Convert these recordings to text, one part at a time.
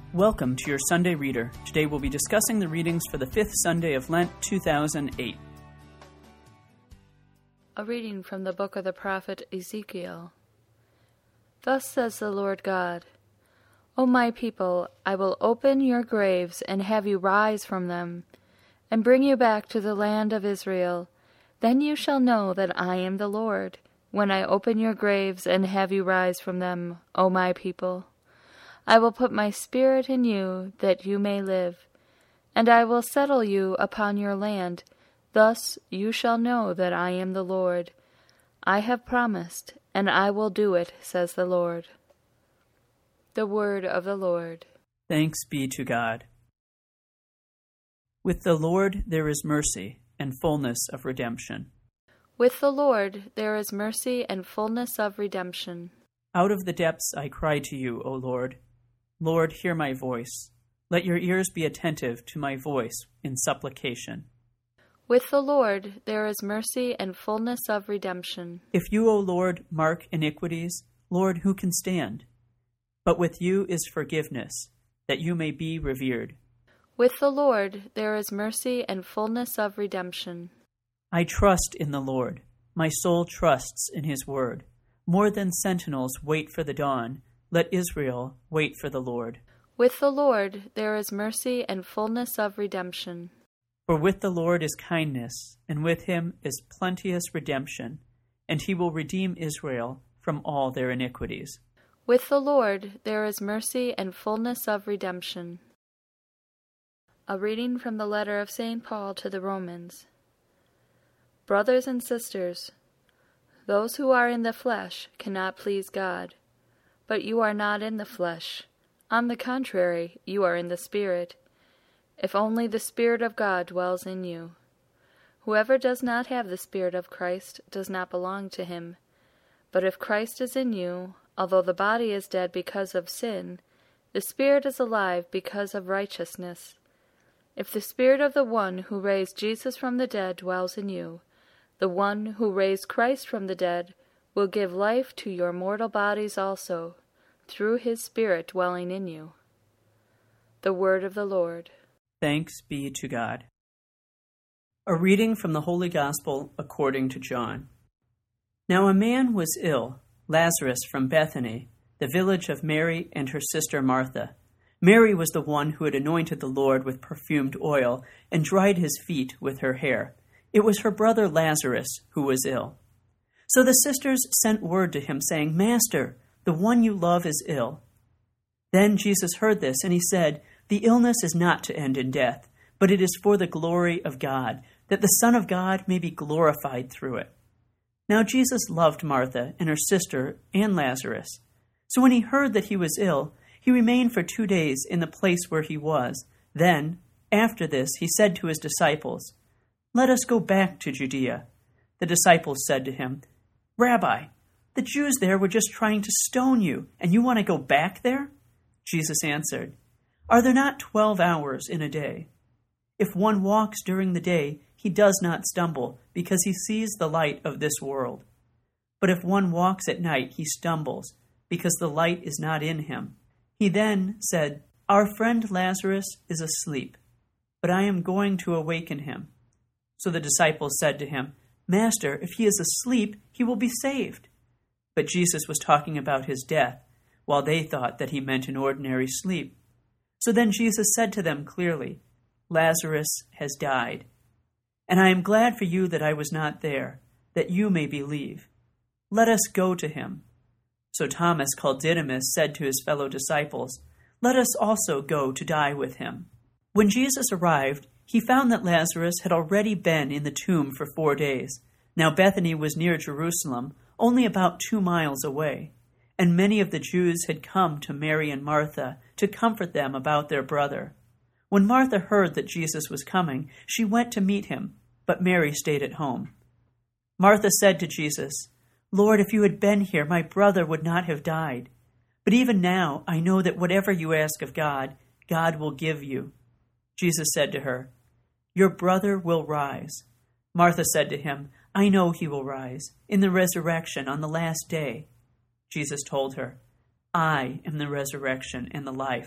Welcome to your Sunday Reader. Today we'll be discussing the readings for the fifth Sunday of Lent 2008. A reading from the book of the prophet Ezekiel. Thus says the Lord God, O my people, I will open your graves and have you rise from them, and bring you back to the land of Israel. Then you shall know that I am the Lord, when I open your graves and have you rise from them, O my people. I will put my spirit in you, that you may live, and I will settle you upon your land. Thus you shall know that I am the Lord. I have promised, and I will do it, says the Lord. The word of the Lord. Thanks be to God. With the Lord there is mercy and fullness of redemption. With the Lord there is mercy and fullness of redemption. Out of the depths I cry to you, O Lord. Lord, hear my voice. Let your ears be attentive to my voice in supplication. With the Lord there is mercy and fullness of redemption. If you, O Lord, mark iniquities, Lord, who can stand? But with you is forgiveness, that you may be revered. With the Lord there is mercy and fullness of redemption. I trust in the Lord. My soul trusts in his word. More than sentinels wait for the dawn, let Israel wait for the Lord. With the Lord there is mercy and fullness of redemption. For with the Lord is kindness, and with him is plenteous redemption, and he will redeem Israel from all their iniquities. With the Lord there is mercy and fullness of redemption. A reading from the letter of St. Paul to the Romans. Brothers and sisters, those who are in the flesh cannot please God. But you are not in the flesh. On the contrary, you are in the Spirit, if only the Spirit of God dwells in you. Whoever does not have the Spirit of Christ does not belong to him. But if Christ is in you, although the body is dead because of sin, the Spirit is alive because of righteousness. If the Spirit of the one who raised Jesus from the dead dwells in you, the one who raised Christ from the dead will give life to your mortal bodies also, through his Spirit dwelling in you. The word of the Lord. Thanks be to God. A reading from the Holy Gospel according to John. Now a man was ill, Lazarus from Bethany, the village of Mary and her sister Martha. Mary was the one who had anointed the Lord with perfumed oil and dried his feet with her hair. It was her brother Lazarus who was ill. So the sisters sent word to him, saying, Master, the one you love is ill. Then Jesus heard this, and he said, The illness is not to end in death, but it is for the glory of God, that the Son of God may be glorified through it. Now Jesus loved Martha and her sister and Lazarus. So when he heard that he was ill, he remained for 2 days in the place where he was. Then, after this, he said to his disciples, Let us go back to Judea. The disciples said to him, Rabbi, the Jews there were just trying to stone you, and you want to go back there? Jesus answered, Are there not 12 hours in a day? If one walks during the day, he does not stumble, because he sees the light of this world. But if one walks at night, he stumbles, because the light is not in him. He then said, Our friend Lazarus is asleep, but I am going to awaken him. So the disciples said to him, Master, if he is asleep, he will be saved. But Jesus was talking about his death, while they thought that he meant an ordinary sleep. So then Jesus said to them clearly, Lazarus has died. And I am glad for you that I was not there, that you may believe. Let us go to him. So Thomas, called Didymus, said to his fellow disciples, Let us also go to die with him. When Jesus arrived, he found that Lazarus had already been in the tomb for 4 days. Now Bethany was near Jerusalem, only about 2 miles away, and many of the Jews had come to Mary and Martha to comfort them about their brother. When Martha heard that Jesus was coming, she went to meet him, but Mary stayed at home. Martha said to Jesus, Lord, if you had been here, my brother would not have died. But even now I know that whatever you ask of God, God will give you. Jesus said to her, Your brother will rise. Martha said to him, I know he will rise in the resurrection on the last day. Jesus told her, I am the resurrection and the life.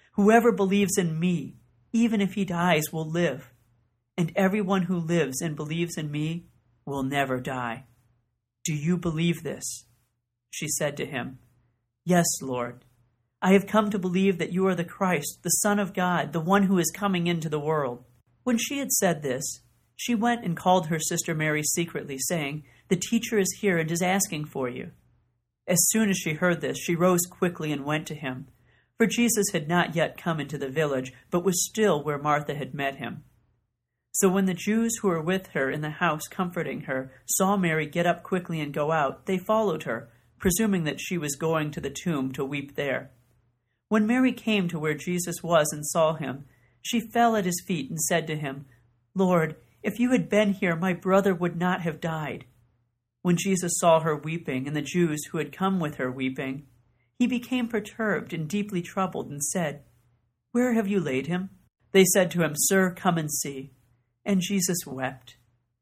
Whoever believes in me, even if he dies, will live. And everyone who lives and believes in me will never die. Do you believe this?" She said to him, "Yes, Lord. I have come to believe that you are the Christ, the Son of God, the one who is coming into the world." When she had said this, she went and called her sister Mary secretly, saying, "The teacher is here and is asking for you." As soon as she heard this, she rose quickly and went to him. For Jesus had not yet come into the village, but was still where Martha had met him. So when the Jews who were with her in the house comforting her saw Mary get up quickly and go out, they followed her, presuming that she was going to the tomb to weep there. When Mary came to where Jesus was and saw him, she fell at his feet and said to him, "Lord, if you had been here, my brother would not have died." When Jesus saw her weeping, and the Jews who had come with her weeping, he became perturbed and deeply troubled, and said, "Where have you laid him?" They said to him, "Sir, come and see." And Jesus wept.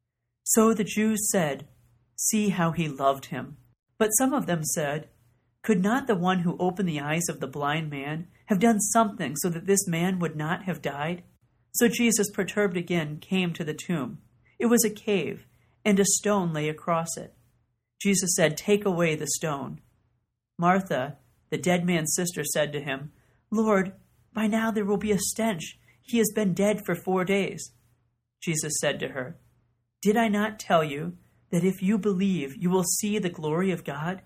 So the Jews said, "See how he loved him." But some of them said, "Could not the one who opened the eyes of the blind man have done something so that this man would not have died?" So Jesus, perturbed again, came to the tomb. It was a cave, and a stone lay across it. Jesus said, "Take away the stone." Martha, the dead man's sister, said to him, "Lord, by now there will be a stench. He has been dead for 4 days." Jesus said to her, "Did I not tell you that if you believe, you will see the glory of God?"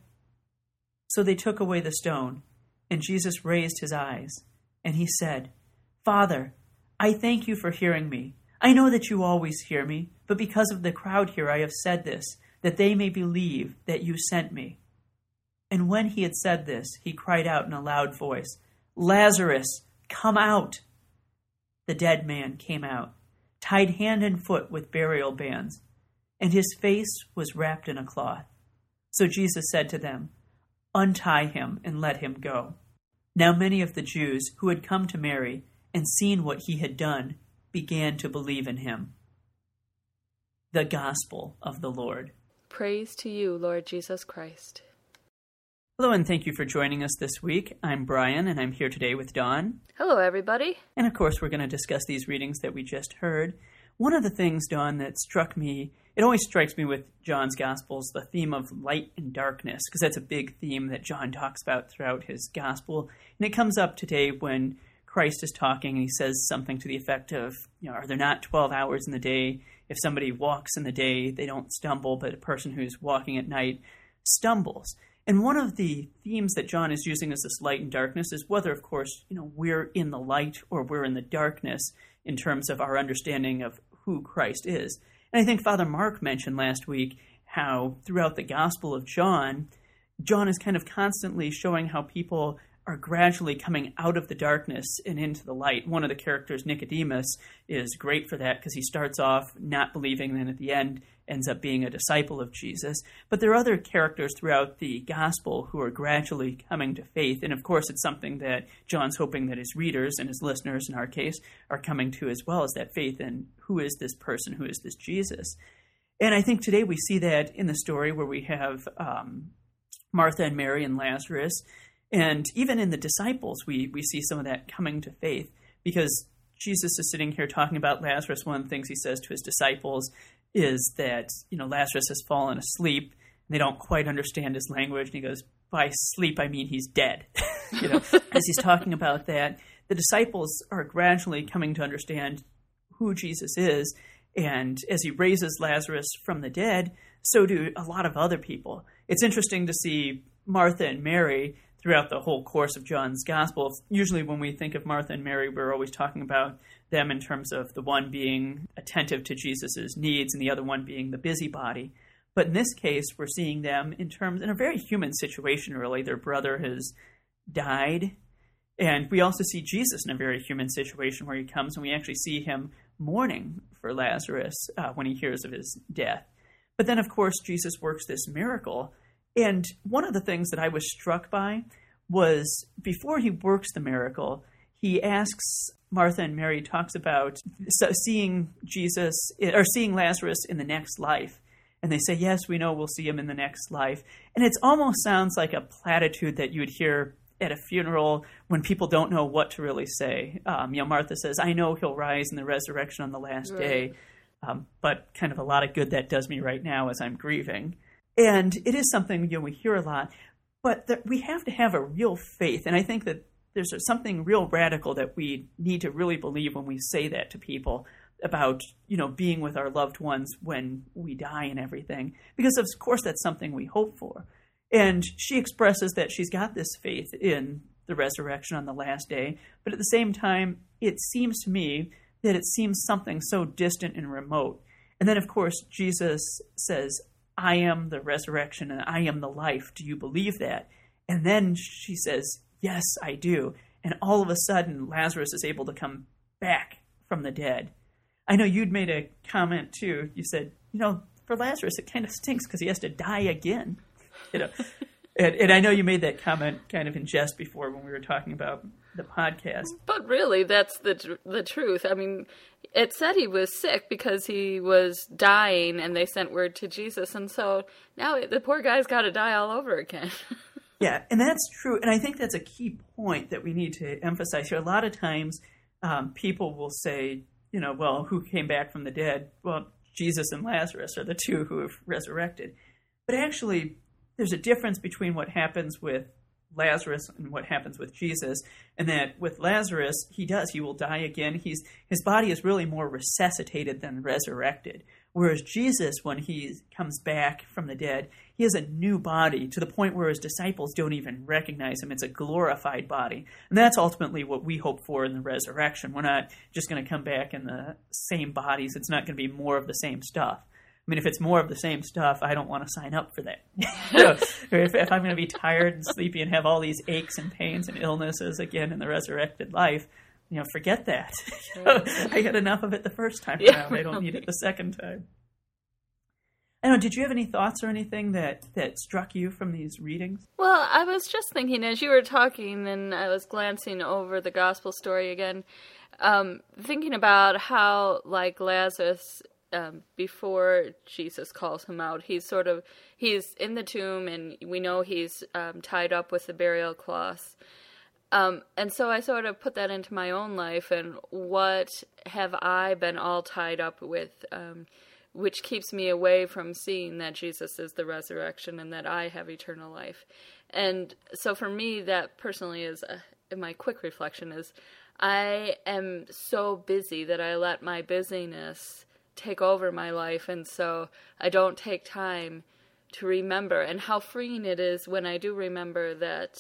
So they took away the stone, and Jesus raised his eyes, and he said, "Father, I thank you for hearing me. I know that you always hear me, but because of the crowd here I have said this, that they may believe that you sent me." And when he had said this, he cried out in a loud voice, "Lazarus, come out!" The dead man came out, tied hand and foot with burial bands, and his face was wrapped in a cloth. So Jesus said to them, "Untie him and let him go." Now many of the Jews who had come to Mary and seen what he had done began to believe in him. The Gospel of the Lord. Praise to you, Lord Jesus Christ. Hello, and thank you for joining us this week. I'm Brian, and I'm here today with Dawn. Hello, everybody. And of course, we're going to discuss these readings that we just heard. One of the things, Dawn, that struck me, it always strikes me with John's Gospels, the theme of light and darkness, because that's a big theme that John talks about throughout his Gospel. And it comes up today when Christ is talking, and he says something to the effect of, are there not 12 hours in the day? If somebody walks in the day, they don't stumble, but a person who's walking at night stumbles. And one of the themes that John is using as this light and darkness is whether, of course, we're in the light or we're in the darkness in terms of our understanding of who Christ is. And I think Father Mark mentioned last week how throughout the Gospel of John, John is kind of constantly showing how people are gradually coming out of the darkness and into the light. One of the characters, Nicodemus, is great for that because he starts off not believing, then at the end ends up being a disciple of Jesus. But there are other characters throughout the gospel who are gradually coming to faith. And of course, it's something that John's hoping that his readers and his listeners, in our case, are coming to as well, as that faith in who is this person, who is this Jesus. And I think today we see that in the story where we have Martha and Mary and Lazarus. And even in the disciples, we see some of that coming to faith, because Jesus is sitting here talking about Lazarus. One of the things he says to his disciples is that, Lazarus has fallen asleep, and they don't quite understand his language. And he goes, by sleep, I mean he's dead. As he's talking about that, the disciples are gradually coming to understand who Jesus is. And as he raises Lazarus from the dead, so do a lot of other people. It's interesting to see Martha and Mary throughout the whole course of John's Gospel. Usually when we think of Martha and Mary, we're always talking about them in terms of the one being attentive to Jesus' needs and the other one being the busybody. But in this case, we're seeing them in a very human situation, really. Their brother has died. And we also see Jesus in a very human situation where he comes, and we actually see him mourning for Lazarus when he hears of his death. But then, of course, Jesus works this miracle. And one of the things that I was struck by was before he works the miracle, he asks Martha and Mary, talks about seeing Lazarus in the next life. And they say, yes, we know we'll see him in the next life. And it almost sounds like a platitude that you would hear at a funeral when people don't know what to really say. Martha says, I know he'll rise in the resurrection on the last day, but kind of a lot of good that does me right now as I'm grieving. And it is something we hear a lot, but that we have to have a real faith. And I think that there's something real radical that we need to really believe when we say that to people about, being with our loved ones when we die and everything. Because, of course, that's something we hope for. And she expresses that she's got this faith in the resurrection on the last day. But at the same time, it seems to me that it seems something so distant and remote. And then, of course, Jesus says, I am the resurrection and I am the life. Do you believe that? And then she says, yes, I do. And all of a sudden, Lazarus is able to come back from the dead. I know you'd made a comment, too. You said, for Lazarus, it kind of stinks because he has to die again. And I know you made that comment kind of in jest before when we were talking about the podcast. But really, that's the truth. I mean, it said he was sick because he was dying, and they sent word to Jesus. And so now the poor guy's got to die all over again. Yeah, and that's true. And I think that's a key point that we need to emphasize here. A lot of times people will say, well, who came back from the dead? Well, Jesus and Lazarus are the two who have resurrected. But actually, there's a difference between what happens with Lazarus and what happens with Jesus, and that with Lazarus, he will die again. His body is really more resuscitated than resurrected. Whereas Jesus, when he comes back from the dead, he has a new body to the point where his disciples don't even recognize him. It's a glorified body. And that's ultimately what we hope for in the resurrection. We're not just going to come back in the same bodies. It's not going to be more of the same stuff. I mean, if it's more of the same stuff, I don't want to sign up for that. If I'm going to be tired and sleepy and have all these aches and pains and illnesses again in the resurrected life, forget that. I got enough of it the first time around. I don't need it the second time. I don't know, did you have any thoughts or anything that struck you from these readings? Well, I was just thinking as you were talking, and I was glancing over the gospel story again, thinking about how, like Lazarus, before Jesus calls him out, he's in the tomb, and we know he's tied up with the burial cloths. And so I sort of put that into my own life, and what have I been all tied up with, which keeps me away from seeing that Jesus is the resurrection and that I have eternal life. And so for me, that personally is, my quick reflection is, I am so busy that I let my busyness take over my life, and so I don't take time to remember, and how freeing it is when I do remember that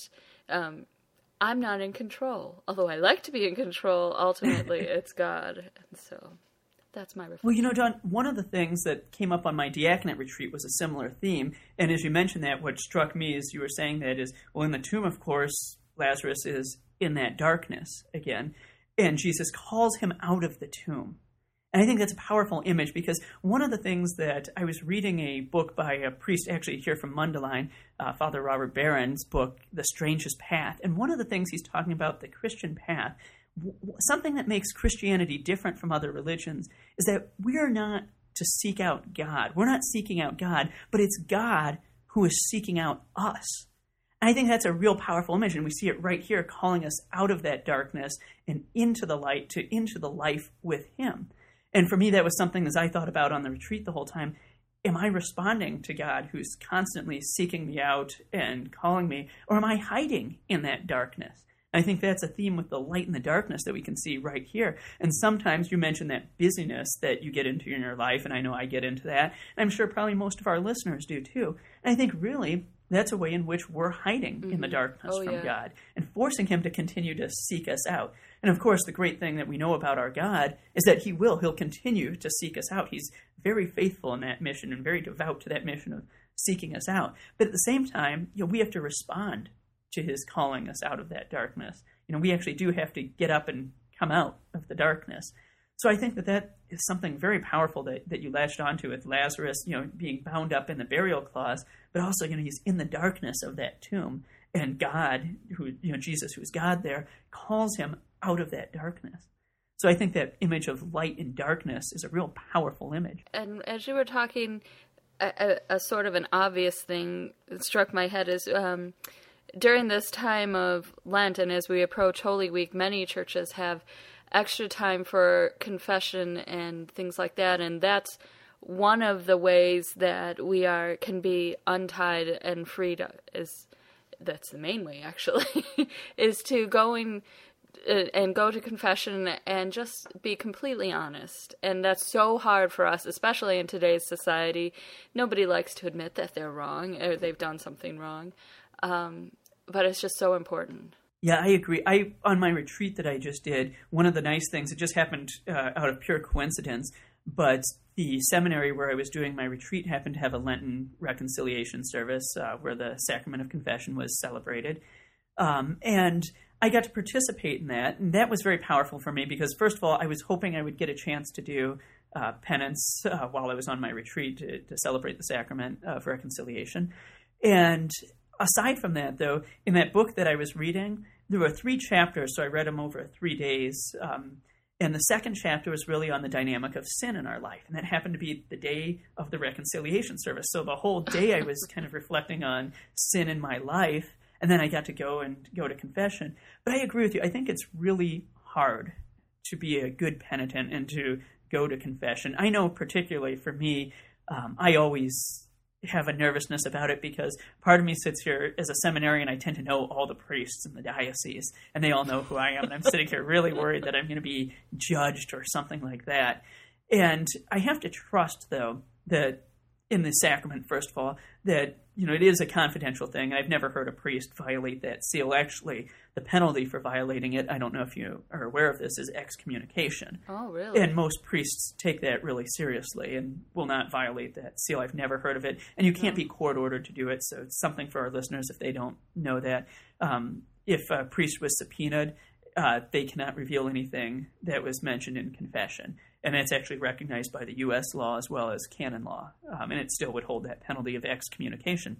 I'm not in control. Although I like to be in control, ultimately it's God. And so that's my reflection. Well, Dawn, one of the things that came up on my diaconate retreat was a similar theme. And as you mentioned that, what struck me as you were saying that is, well, in the tomb, of course, Lazarus is in that darkness again. And Jesus calls him out of the tomb. And I think that's a powerful image because one of the things that I was reading a book by a priest actually here from Mundelein, Father Robert Barron's book, The Strangest Path. And one of the things he's talking about, the Christian path, something that makes Christianity different from other religions is that we are not to seek out God. We're not seeking out God, but it's God who is seeking out us. And I think that's a real powerful image, and we see it right here calling us out of that darkness and into the light, into the life with him. And for me, that was something as I thought about on the retreat the whole time. Am I responding to God who's constantly seeking me out and calling me, or am I hiding in that darkness? I think that's a theme with the light and the darkness that we can see right here. And sometimes you mention that busyness that you get into in your life, and I know I get into that. And I'm sure probably most of our listeners do too. And I think really that's a way in which we're hiding in the darkness from God and forcing him to continue to seek us out. And of course, the great thing that we know about our God is that he'll continue to seek us out. He's very faithful in that mission and very devout to that mission of seeking us out. But at the same time, we have to respond to his calling us out of that darkness. We actually do have to get up and come out of the darkness. So I think that is something very powerful that you latched onto with Lazarus, being bound up in the burial cloths, but also, he's in the darkness of that tomb. And God, Jesus, who's God there, calls him out of that darkness. So I think that image of light and darkness is a real powerful image. And as you were talking, a sort of an obvious thing that struck my head is during this time of Lent and as we approach Holy Week, many churches have extra time for confession and things like that, and that's one of the ways that we can be untied and freed. That's the main way, actually, is to go to confession and just be completely honest. And that's so hard for us, especially in today's society. Nobody likes to admit that they're wrong or they've done something wrong. But it's just so important. Yeah, I agree. On my retreat that I just did, one of the nice things, it just happened out of pure coincidence, but the seminary where I was doing my retreat happened to have a Lenten reconciliation service where the sacrament of confession was celebrated. And I got to participate in that, and that was very powerful for me because, first of all, I was hoping I would get a chance to do penance while I was on my retreat to celebrate the sacrament of reconciliation. And aside from that, though, in that book that I was reading, there were 3 chapters, so I read them over 3 days. And the second chapter was really on the dynamic of sin in our life. And that happened to be the day of the reconciliation service. So the whole day I was kind of reflecting on sin in my life. And then I got to go to confession. But I agree with you. I think it's really hard to be a good penitent and to go to confession. I know particularly for me, I always have a nervousness about it because part of me sits here as a seminarian. I tend to know all the priests in the diocese, and they all know who I am. And I'm sitting here really worried that I'm going to be judged or something like that. And I have to trust, though, that in the sacrament, first of all, that it is a confidential thing. I've never heard a priest violate that seal. Actually, the penalty for violating it, I don't know if you are aware of this, is excommunication. Oh, really? And most priests take that really seriously and will not violate that seal. I've never heard of it. And you can't be court-ordered to do it, so it's something for our listeners if they don't know that. If a priest was subpoenaed, they cannot reveal anything that was mentioned in confession. And that's actually recognized by the U.S. law as well as canon law. And it still would hold that penalty of excommunication.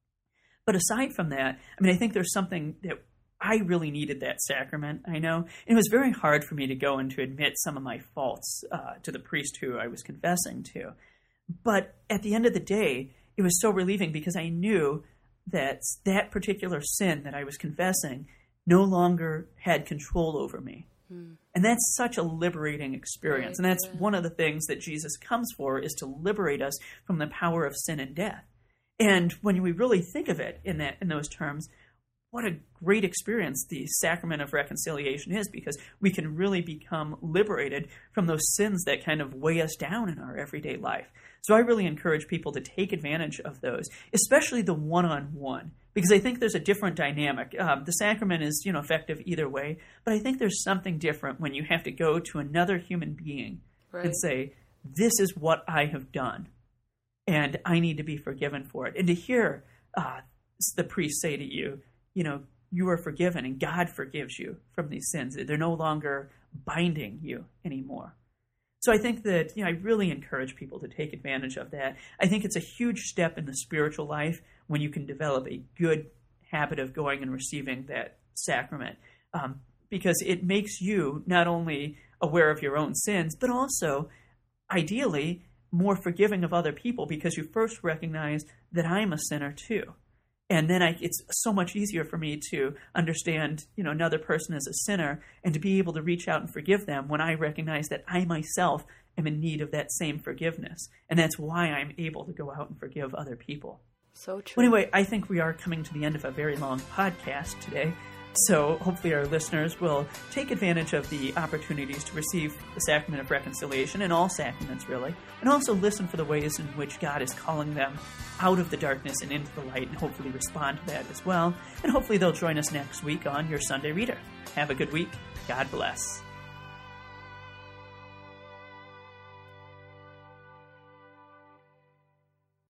But aside from that, I think there's something that I really needed that sacrament, I know. And it was very hard for me to go and to admit some of my faults to the priest who I was confessing to. But at the end of the day, it was so relieving because I knew that that particular sin that I was confessing no longer had control over me. And that's such a liberating experience. Right, and that's one of the things that Jesus comes for, is to liberate us from the power of sin and death. And when we really think of it in those terms, what a great experience the sacrament of reconciliation is, because we can really become liberated from those sins that kind of weigh us down in our everyday life. So I really encourage people to take advantage of those, especially the one-on-one, because I think there's a different dynamic. The sacrament is, effective either way, but I think there's something different when you have to go to another human being and say, this is what I have done, and I need to be forgiven for it. And to hear the priest say to you, you are forgiven and God forgives you from these sins. They're no longer binding you anymore. So I think that, I really encourage people to take advantage of that. I think it's a huge step in the spiritual life when you can develop a good habit of going and receiving that sacrament, because it makes you not only aware of your own sins, but also, ideally, more forgiving of other people, because you first recognize that I'm a sinner too. And then it's so much easier for me to understand, another person as a sinner and to be able to reach out and forgive them when I recognize that I myself am in need of that same forgiveness. And that's why I'm able to go out and forgive other people. So true. Well, anyway, I think we are coming to the end of a very long podcast today. So hopefully our listeners will take advantage of the opportunities to receive the sacrament of reconciliation, and all sacraments really, and also listen for the ways in which God is calling them out of the darkness and into the light, and hopefully respond to that as well. And hopefully they'll join us next week on Your Sunday Reader. Have a good week. God bless.